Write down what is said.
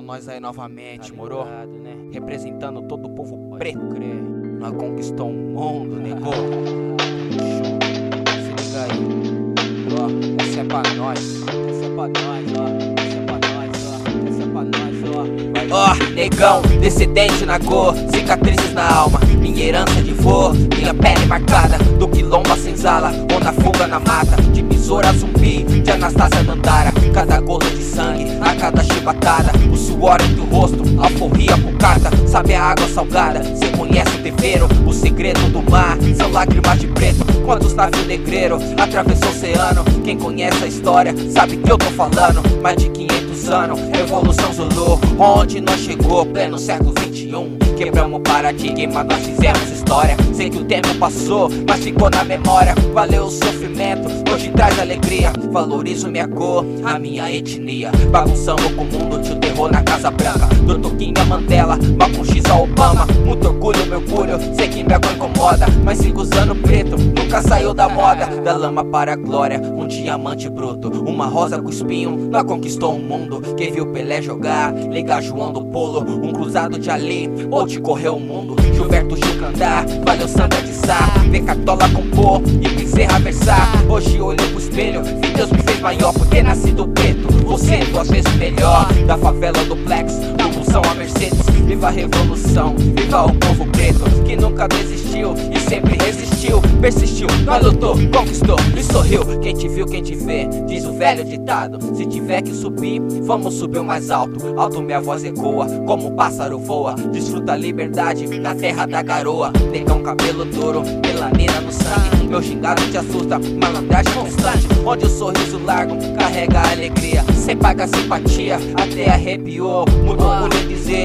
nós aí novamente, moro? Né? Representando todo o povo preto. Nós conquistou o mundo, negou. Se liga aí, ó, essa é pra nós. Essa é pra nós, ó. Essa é pra nós, ó. Essa é pra nós, ó. Ó, negão, descendente na cor, cicatrizes na alma, minha herança de vô, minha pele marcada, do quilombo a senzala, ou na fuga na mata, de besoura zumbi, de Anastácia Dandara, cada gota de sangue, a cada chibatada, o suor entre o rosto, alforria pucata, sabe a água salgada, cê conhece o tempero, o segredo do mar, são lágrimas de preto, quando os navios negreiros atravessou o oceano, quem conhece a história, sabe que eu tô falando, mais de 500 anos, Revolução Zulu, onde nós chegou, pleno século 21, quebramos paradigma, nós fizemos história, sei que o tempo passou, mas ficou na memória, valeu o sofrimento, hoje traz alegria, valorizo minha cor, a minha etnia, bagunçamos com o mundo, tio terror na Casa Branca, do King a Mandela, Malcolm X a Obama, muito orgulho, meu orgulho, sei que minha cor incomoda, mas sigo usando preto, nunca saiu da moda, da lama para a glória, um diamante bruto, uma rosa com espinho, nós conquistou o mundo, quem viu Pelé jogar, liga João do Polo, um cruzado de Ali, ou de correr o mundo, Gilberto Gil cantar, valeu Sandra de Sá, ver Cartola compor e Bezerra versar, hoje olhei pro espelho, vi Deus me fez maior por ter nascido preto, você 2 vezes melhor, da favela do Plex, do Pulsão a Mercedes, viva a revolução, viva o povo preto, que nunca desistiu e sempre resistiu, persistiu, nós lutou, conquistou e sorriu, quem te viu, quem te vê, diz o velho ditado, se tiver que subir, vamos subir o mais alto, alto minha voz ecoa, como o pássaro voa, desfruta a liberdade na terra da garoa, negão cabelo duro, melanina no sangue, meu gingado te assusta, malandragem constante, onde o sorriso largo carrega a alegria, sem paga simpatia, até arrepiou, muito orgulho em dizer